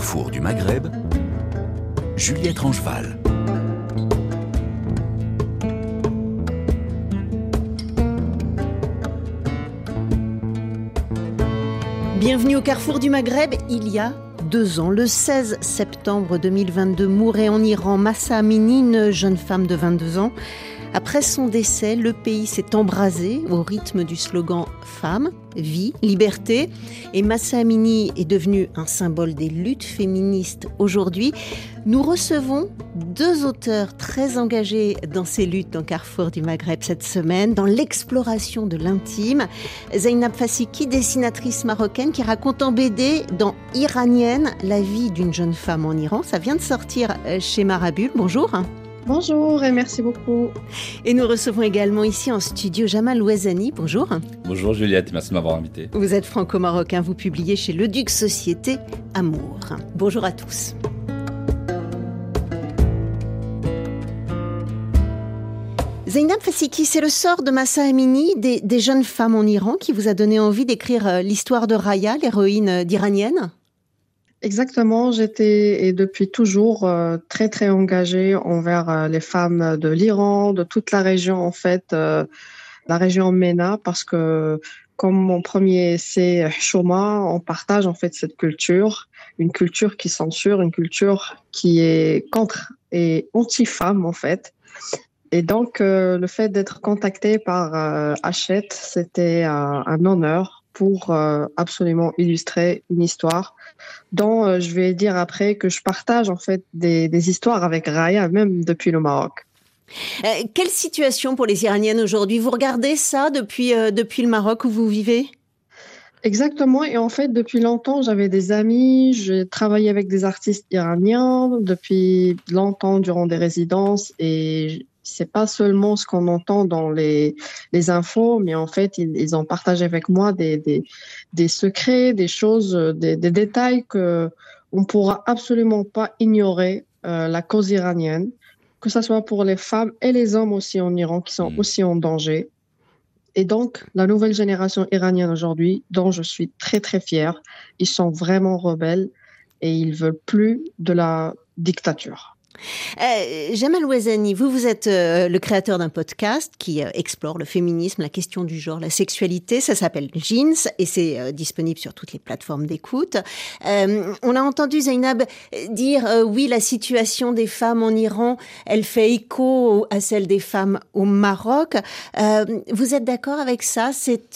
carrefour du Maghreb, Juliette Rangeval. Bienvenue au carrefour du Maghreb. Il y a 2 ans, le 16 septembre 2022, mourait en Iran Mahsa Amini, une jeune femme de 22 ans. Après son décès, le pays s'est embrasé au rythme du slogan « Femme, vie, liberté ». Et Mahsa Amini est devenu un symbole des luttes féministes aujourd'hui. Nous recevons 2 auteurs très engagés dans ces luttes dans Carrefour du Maghreb cette semaine, dans l'exploration de l'intime. Zainab Fassiqi, dessinatrice marocaine qui raconte en BD dans Iranienne la vie d'une jeune femme en Iran. Ça vient de sortir chez Marabule. Bonjour. Bonjour et merci beaucoup. Et nous recevons également ici en studio Jamal Ouazani. Bonjour. Bonjour Juliette, merci de m'avoir invité. Vous êtes franco-marocain, vous publiez chez Le Duc Société Amour. Bonjour à tous. Zainab Fassiqi, c'est le sort de Mahsa Amini, des jeunes femmes en Iran, qui vous a donné envie d'écrire l'histoire de Raya, l'héroïne d'Iranienne ? Exactement, j'étais et depuis toujours très très engagée envers les femmes de l'Iran, de toute la région en fait, la région MENA, parce que comme mon premier essai Shoma, on partage en fait cette culture, une culture qui censure, une culture qui est contre et anti-femme en fait. Et donc le fait d'être contactée par Hachette, c'était un honneur pour absolument illustrer une histoire dont je vais dire après que je partage en fait des histoires avec Raya, même depuis le Maroc. Quelle situation pour les Iraniennes aujourd'hui ? Vous regardez ça depuis le Maroc où vous vivez ? Exactement, et en fait depuis longtemps j'avais des amis, j'ai travaillé avec des artistes iraniens depuis longtemps durant des résidences et c'est pas seulement ce qu'on entend dans les infos, mais en fait, ils ont partagé avec moi des secrets, des choses, des détails que on pourra absolument pas ignorer la cause iranienne, que ce soit pour les femmes et les hommes aussi en Iran qui sont aussi en danger. Et donc, la nouvelle génération iranienne aujourd'hui, dont je suis très très fière, ils sont vraiment rebelles et ils veulent plus de la dictature. Jamal Ouazani, vous êtes le créateur d'un podcast qui explore le féminisme, la question du genre, la sexualité. Ça s'appelle Jeans et c'est disponible sur toutes les plateformes d'écoute. On a entendu Zainab dire oui, la situation des femmes en Iran, elle fait écho à celle des femmes au Maroc. Vous êtes d'accord avec ça ? C'est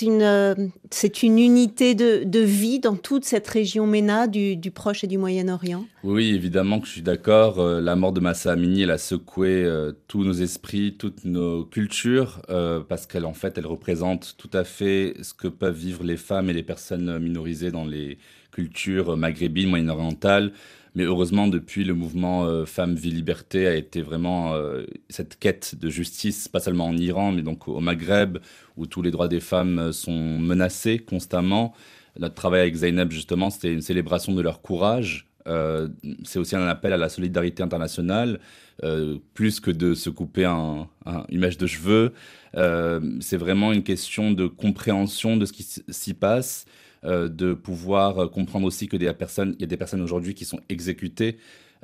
une unité de vie dans toute cette région MENA du Proche et du Moyen-Orient ? Oui, évidemment que je suis d'accord. La mort de Mahsa Amini, elle a secoué tous nos esprits, toutes nos cultures, parce qu'elle, en fait, elle représente tout à fait ce que peuvent vivre les femmes et les personnes minorisées dans les cultures maghrébines, moyen-orientales. Mais heureusement, depuis, le mouvement Femmes, Vie, Liberté a été vraiment cette quête de justice, pas seulement en Iran, mais donc au Maghreb, où tous les droits des femmes sont menacés constamment. Notre travail avec Zainab, justement, c'était une célébration de leur courage. C'est aussi un appel à la solidarité internationale, plus que de se couper une mèche de cheveux. C'est vraiment une question de compréhension de ce qui s'y passe, de pouvoir comprendre aussi qu'il y a des personnes aujourd'hui qui sont exécutées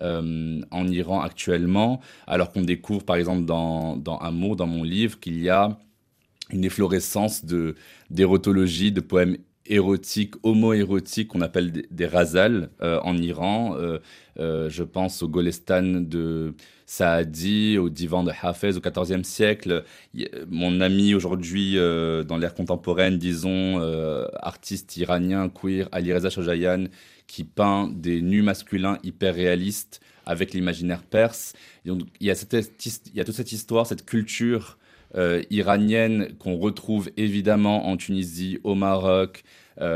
en Iran actuellement, alors qu'on découvre par exemple dans Amour, dans mon livre, qu'il y a une efflorescence d'érotologie, de poèmes érotiques, homo-érotiques, qu'on appelle des razals en Iran. Je pense au Golestan de Saadi, au divan de Hafez au XIVe siècle. Mon ami aujourd'hui, dans l'ère contemporaine, disons, artiste iranien, queer, Ali Reza Shojayan, qui peint des nus masculins hyper réalistes avec l'imaginaire perse. Et donc, il y a toute cette histoire, cette culture iranienne qu'on retrouve évidemment en Tunisie, au Maroc,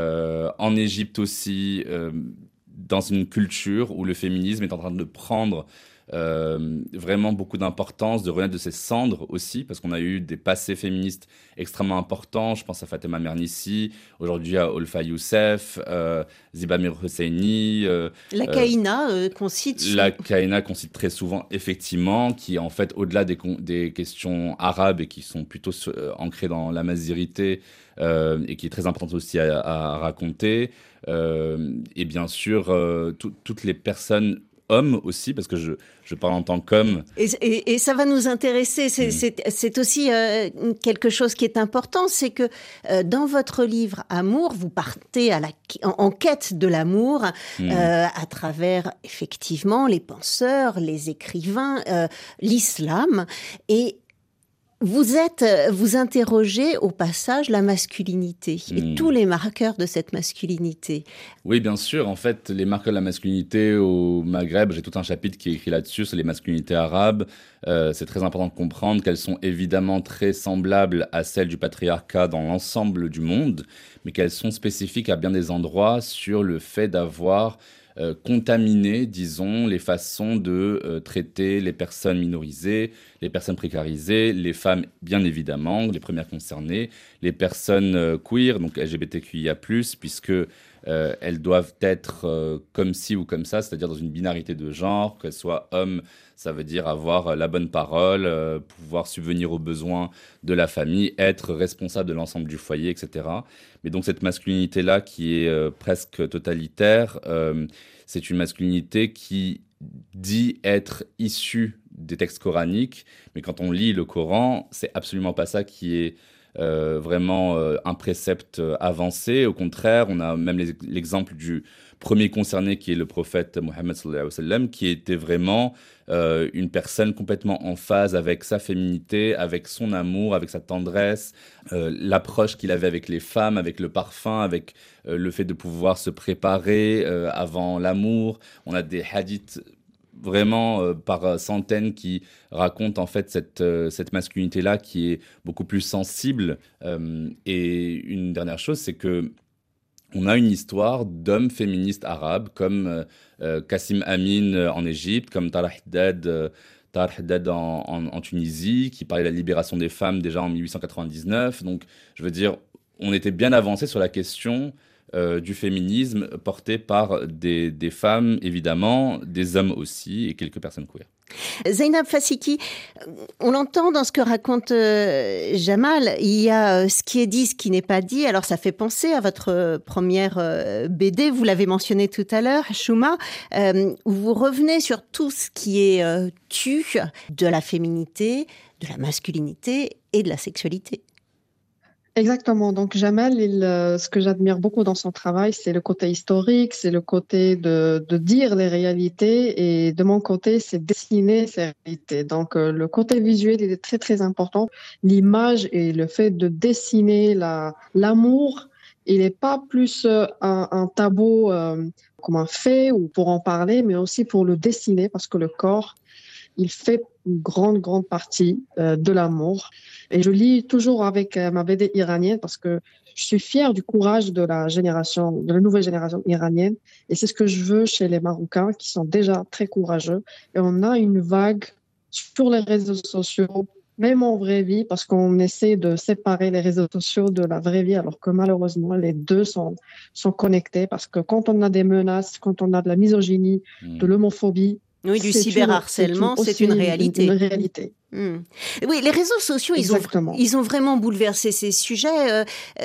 en Égypte aussi, dans une culture où le féminisme est en train de prendre vraiment beaucoup d'importance, de renaître de ses cendres aussi, parce qu'on a eu des passés féministes extrêmement importants. Je pense à Fatima Mernissi, aujourd'hui à Olfa Youssef, Zibamir Hosseini. La Kaïna qu'on cite. La Kaïna qu'on cite très souvent, effectivement, qui est en fait au-delà des questions arabes et qui sont plutôt ancrées dans la mazirité et qui est très importante aussi à raconter. Et bien sûr, toutes les personnes hommes aussi, parce que je parle en tant qu'homme. Et ça va nous intéresser. C'est aussi quelque chose qui est important, c'est que dans votre livre Amour, vous partez en quête de l'amour à travers effectivement les penseurs, les écrivains, l'islam. Et vous interrogez au passage la masculinité et tous les marqueurs de cette masculinité. Oui, bien sûr. En fait, les marqueurs de la masculinité au Maghreb, j'ai tout un chapitre qui est écrit là-dessus, sur les masculinités arabes. C'est très important de comprendre qu'elles sont évidemment très semblables à celles du patriarcat dans l'ensemble du monde, mais qu'elles sont spécifiques à bien des endroits sur le fait d'avoir contaminer, disons, les façons de traiter les personnes minorisées, les personnes précarisées, les femmes, bien évidemment, les premières concernées, les personnes queer, donc LGBTQIA+, puisque elles doivent être comme ci ou comme ça, c'est-à-dire dans une binarité de genre, qu'elles soient hommes, ça veut dire avoir la bonne parole, pouvoir subvenir aux besoins de la famille, être responsable de l'ensemble du foyer, etc. Mais donc cette masculinité-là qui est presque totalitaire, c'est une masculinité qui dit être issue des textes coraniques, mais quand on lit le Coran, c'est absolument pas ça qui est vraiment un précepte avancé. Au contraire, on a même l'exemple du premier concerné qui est le prophète Mohammed sallallahu alayhi wa sallam, qui était vraiment une personne complètement en phase avec sa féminité, avec son amour, avec sa tendresse, l'approche qu'il avait avec les femmes, avec le parfum, avec le fait de pouvoir se préparer avant l'amour. On a des hadiths vraiment par centaines qui racontent en fait cette masculinité-là qui est beaucoup plus sensible. Et une dernière chose, c'est que on a une histoire d'hommes féministes arabes comme Kassim Amin en Égypte, comme Tarah Haddad en Tunisie, qui parlait de la libération des femmes déjà en 1899. Donc, je veux dire, on était bien avancé sur la question du féminisme porté par des femmes, évidemment, des hommes aussi, et quelques personnes queer. Zainab Fassiqi, on l'entend dans ce que raconte Jamal, il y a ce qui est dit, ce qui n'est pas dit. Alors ça fait penser à votre première BD, vous l'avez mentionné tout à l'heure, Chouma, où vous revenez sur tout ce qui est tu de la féminité, de la masculinité et de la sexualité. Exactement. Donc, Jamal, ce que j'admire beaucoup dans son travail, c'est le côté historique, c'est le côté de dire les réalités, et de mon côté, c'est dessiner ces réalités. Donc, le côté visuel, il est très, très important. L'image et le fait de dessiner l'amour, il n'est pas plus un tabou comme un fait ou pour en parler, mais aussi pour le dessiner, parce que le corps, il fait une grande, grande partie de l'amour. Et je lis toujours avec ma BD iranienne parce que je suis fière du courage de la nouvelle génération iranienne. Et c'est ce que je veux chez les Marocains qui sont déjà très courageux. Et on a une vague sur les réseaux sociaux, même en vraie vie, parce qu'on essaie de séparer les réseaux sociaux de la vraie vie, alors que malheureusement, les deux sont connectés. Parce que quand on a des menaces, quand on a de la misogynie, de l'homophobie, oui, du cyberharcèlement, c'est une réalité. Une réalité. Oui, les réseaux sociaux, ils ont vraiment bouleversé ces sujets.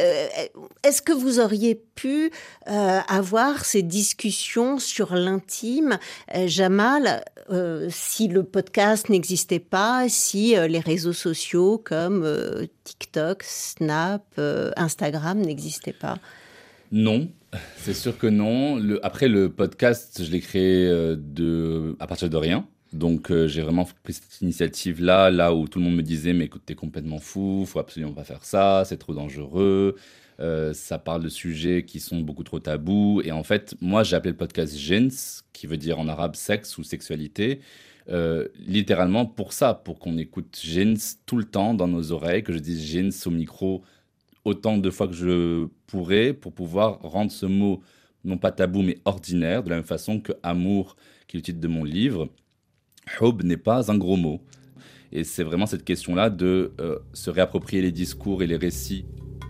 Est-ce que vous auriez pu avoir ces discussions sur l'intime, Jamal, si le podcast n'existait pas, si les réseaux sociaux comme TikTok, Snap, Instagram n'existaient pas? Non, c'est sûr que non. Après, le podcast, je l'ai créé à partir de rien. Donc, j'ai vraiment pris cette initiative-là, là où tout le monde me disait « Mais écoute, t'es complètement fou, faut absolument pas faire ça, c'est trop dangereux, ça parle de sujets qui sont beaucoup trop tabous. » Et en fait, moi, j'ai appelé le podcast « Jins », qui veut dire en arabe « sexe » ou « sexualité », littéralement pour ça, pour qu'on écoute « Jins » tout le temps dans nos oreilles, que je dise « Jins » au micro autant de fois que je pourrais pour pouvoir rendre ce mot, non pas tabou, mais ordinaire, de la même façon que « amour », qui est le titre de mon livre, Hob n'est pas un gros mot. Et c'est vraiment cette question-là de se réapproprier les discours et les récits.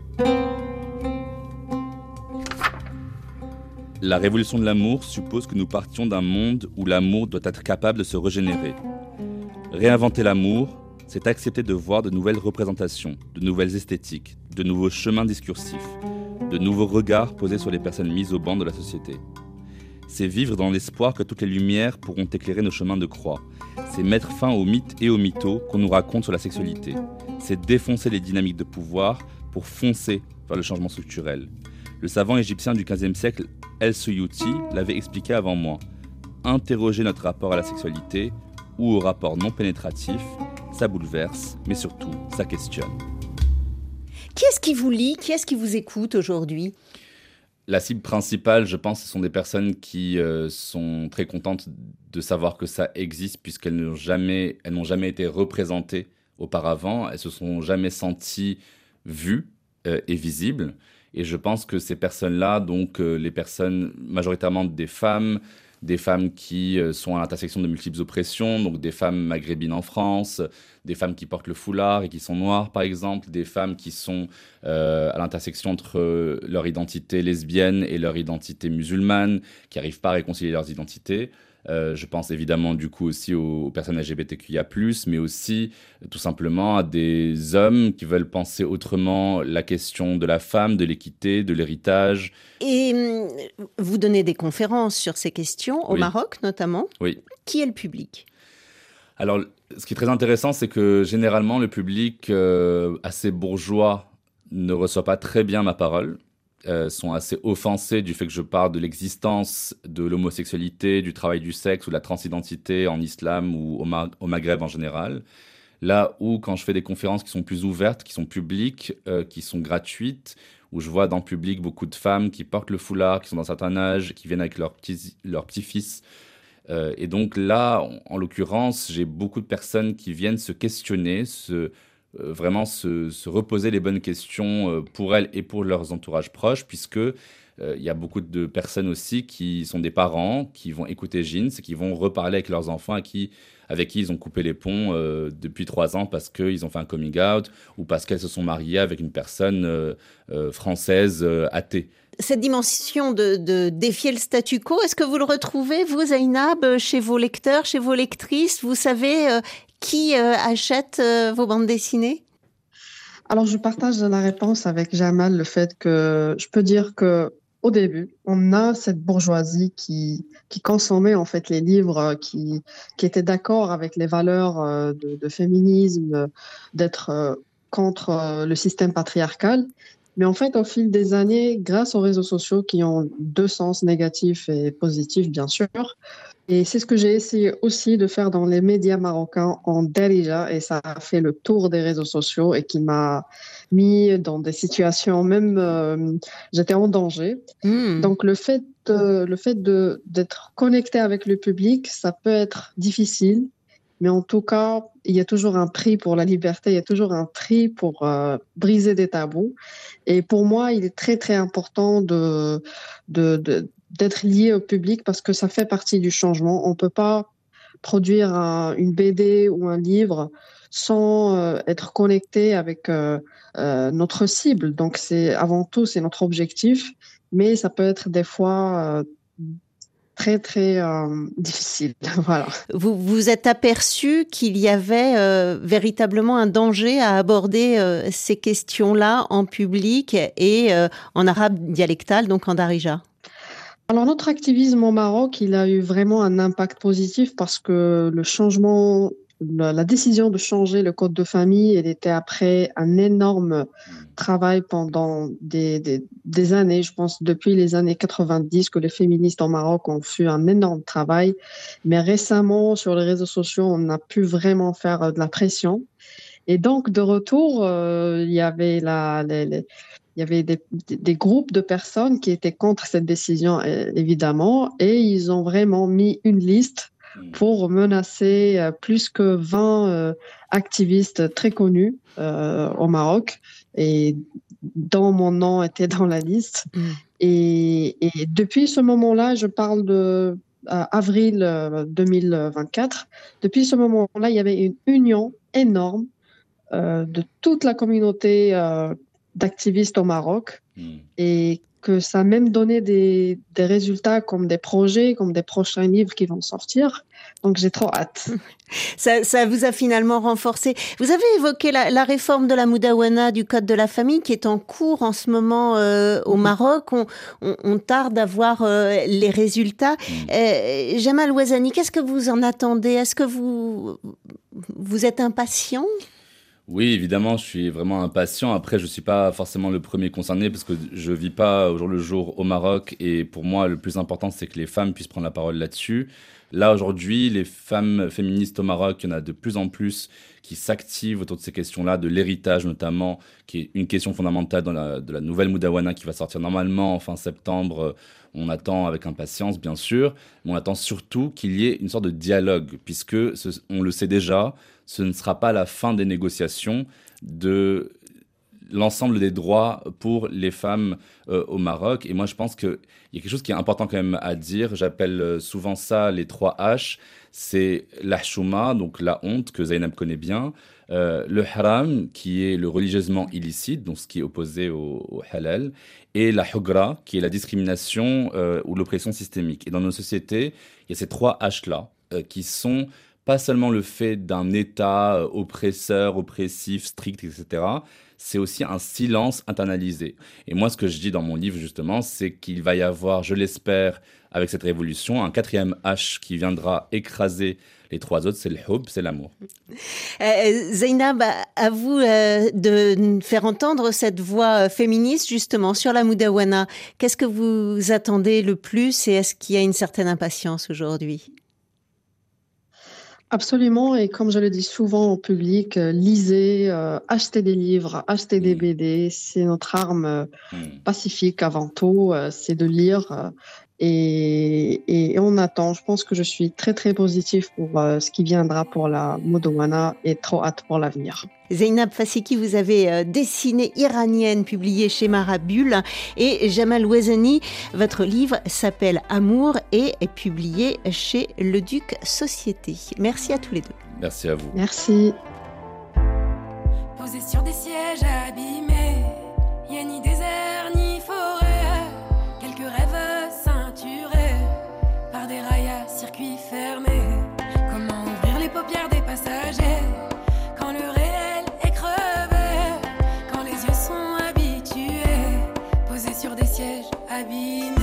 La révolution de l'amour suppose que nous partions d'un monde où l'amour doit être capable de se régénérer. Réinventer l'amour, c'est accepter de voir de nouvelles représentations, de nouvelles esthétiques, de nouveaux chemins discursifs, de nouveaux regards posés sur les personnes mises au banc de la société. C'est vivre dans l'espoir que toutes les lumières pourront éclairer nos chemins de croix. C'est mettre fin aux mythes et aux mythos qu'on nous raconte sur la sexualité. C'est défoncer les dynamiques de pouvoir pour foncer vers le changement structurel. Le savant égyptien du XVe siècle, El-Suyuti, l'avait expliqué avant moi. Interroger notre rapport à la sexualité ou au rapport non pénétratif, ça bouleverse, mais surtout, ça questionne. Qui est-ce qui vous lit ? Qui est-ce qui vous écoute aujourd'hui ? La cible principale, je pense, ce sont des personnes qui sont très contentes de savoir que ça existe puisqu'elles n'ont jamais été représentées auparavant. Elles se sont jamais senties vues et visibles. Et je pense que ces personnes-là, donc les personnes majoritairement des femmes qui sont à l'intersection de multiples oppressions, donc des femmes maghrébines en France, des femmes qui portent le foulard et qui sont noires par exemple, des femmes qui sont à l'intersection entre leur identité lesbienne et leur identité musulmane, qui n'arrivent pas à réconcilier leurs identités. Je pense évidemment du coup aussi aux personnes LGBTQIA+, mais aussi tout simplement à des hommes qui veulent penser autrement la question de la femme, de l'équité, de l'héritage. Et vous donnez des conférences sur ces questions, au Maroc notamment. Oui. Qui est le public ? Alors, ce qui est très intéressant, c'est que généralement, le public assez bourgeois ne reçoit pas très bien ma parole. Sont assez offensés du fait que je parle de l'existence de l'homosexualité, du travail du sexe ou de la transidentité en islam ou au Maghreb en général. Là où, quand je fais des conférences qui sont plus ouvertes, qui sont publiques, qui sont gratuites, où je vois dans le public beaucoup de femmes qui portent le foulard, qui sont d'un certain âge, qui viennent avec leurs petits-fils. Et donc là, en l'occurrence, j'ai beaucoup de personnes qui viennent se questionner, vraiment se reposer les bonnes questions pour elles et pour leurs entourages proches, puisque il y a beaucoup de personnes aussi qui sont des parents, qui vont écouter Jeans, qui vont reparler avec leurs enfants avec qui ils ont coupé les ponts depuis 3 ans parce qu'ils ont fait un coming out ou parce qu'elles se sont mariées avec une personne française athée. Cette dimension de défier le statu quo, est-ce que vous le retrouvez, vous, Zainab, chez vos lecteurs, chez vos lectrices ? Vous savez qui achète vos bandes dessinées ? Alors, je partage la réponse avec Jamal, le fait que je peux dire que au début, on a cette bourgeoisie qui consommait en fait les livres, qui était d'accord avec les valeurs de féminisme, d'être contre le système patriarcal. Mais en fait, au fil des années, grâce aux réseaux sociaux qui ont 2 sens, négatifs et positifs, bien sûr, et c'est ce que j'ai essayé aussi de faire dans les médias marocains en Darija, et ça a fait le tour des réseaux sociaux et qui m'a mis dans des situations, même j'étais en danger. Donc le fait d'être connecté avec le public, ça peut être difficile, mais en tout cas, il y a toujours un prix pour la liberté, il y a toujours un prix pour briser des tabous. Et pour moi, il est très très important d'être lié au public parce que ça fait partie du changement. On ne peut pas produire une BD ou un livre sans être connecté avec notre cible. Donc, avant tout, c'est notre objectif, mais ça peut être des fois très, très difficile. Voilà. Vous vous êtes aperçu qu'il y avait véritablement un danger à aborder ces questions-là en public et en arabe dialectal, donc en darija ? Alors, notre activisme au Maroc, il a eu vraiment un impact positif parce que le changement, la décision de changer le code de famille, elle était après un énorme travail pendant des années. Je pense depuis les années 90 que les féministes au Maroc ont fait un énorme travail. Mais récemment, sur les réseaux sociaux, on a pu vraiment faire de la pression. Et donc, de retour, il y avait des groupes de personnes qui étaient contre cette décision, évidemment, et ils ont vraiment mis une liste pour menacer plus que 20 activistes très connus au Maroc, et dont mon nom était dans la liste. Et depuis ce moment-là, je parle de avril 2024. Depuis ce moment-là, il y avait une union énorme de toute la communauté d'activistes au Maroc et que ça a même donné des résultats comme des projets, comme des prochains livres qui vont sortir. Donc, j'ai trop hâte. Ça vous a finalement renforcé. Vous avez évoqué la réforme de la Moudawana du Code de la famille qui est en cours en ce moment au Maroc. On tarde à voir les résultats. Jamal Ouazani, qu'est-ce que vous en attendez? Est-ce que vous êtes impatient? Oui, évidemment, je suis vraiment impatient. Après, je ne suis pas forcément le premier concerné parce que je ne vis pas au jour le jour au Maroc. Et pour moi, le plus important, c'est que les femmes puissent prendre la parole là-dessus. Là, aujourd'hui, les femmes féministes au Maroc, il y en a de plus en plus qui s'activent autour de ces questions-là, de l'héritage notamment, qui est une question fondamentale de la nouvelle Moudawana qui va sortir normalement en fin septembre. On attend avec impatience, bien sûr, mais on attend surtout qu'il y ait une sorte de dialogue, puisque, on le sait déjà, ce ne sera pas la fin des négociations de l'ensemble des droits pour les femmes au Maroc. Et moi, je pense qu'il y a quelque chose qui est important quand même à dire. J'appelle souvent ça les 3 H. C'est l'ahchouma, donc la honte, que Zainab connaît bien. Le haram, qui est le religieusement illicite, donc ce qui est opposé au halal. Et la hugra, qui est la discrimination ou l'oppression systémique. Et dans nos sociétés, il y a ces 3 H-là qui sont pas seulement le fait d'un État oppresseur, oppressif, strict, etc. C'est aussi un silence internalisé. Et moi, ce que je dis dans mon livre, justement, c'est qu'il va y avoir, je l'espère, avec cette révolution, un 4e H qui viendra écraser les 3 autres, c'est le hub, c'est l'amour. Zainab, à vous de faire entendre cette voix féministe, justement, sur la Moudawana. Qu'est-ce que vous attendez le plus et est-ce qu'il y a une certaine impatience aujourd'hui ? Absolument, et comme je le dis souvent au public, lisez, achetez des livres, achetez des BD, c'est notre arme pacifique avant tout, c'est de lire. Et on attend, je pense que je suis très très positive pour ce qui viendra pour la Moudawana et trop hâte pour l'avenir. Zainab Fassiqi, vous avez Dessinée iranienne, publié chez Marabule, et Jamal Ouazani, votre livre s'appelle Amour et est publié chez Le Duc Société. Merci à tous les deux. Merci à vous. Merci. Posé sur des sièges abîmés, y a ni désert ni forêt, quelques rêves ceinturés par des rails à circuit fermé. Comment ouvrir les paupières des passagers quand le réel est crevé, quand les yeux sont habitués, posés sur des sièges abîmés.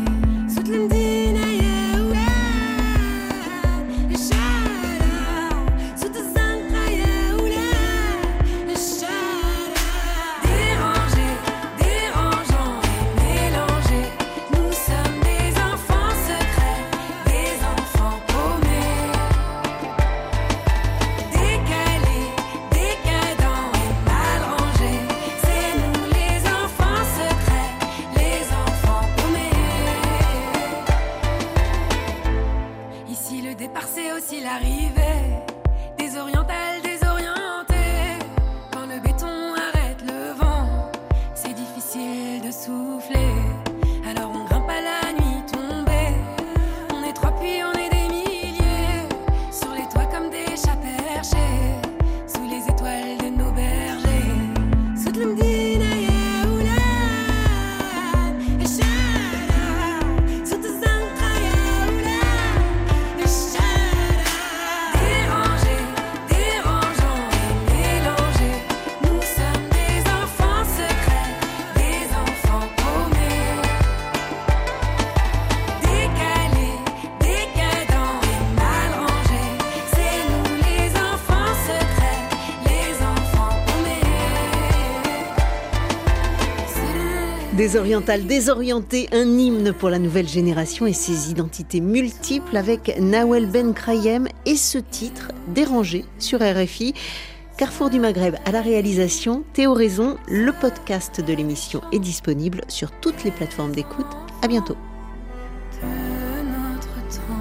Désoriental, désorienté, un hymne pour la nouvelle génération et ses identités multiples avec Nawel Ben Krayem et ce titre, Dérangé, sur RFI. Carrefour du Maghreb à la réalisation, Théo Raison, le podcast de l'émission est disponible sur toutes les plateformes d'écoute. À bientôt. De notre temps.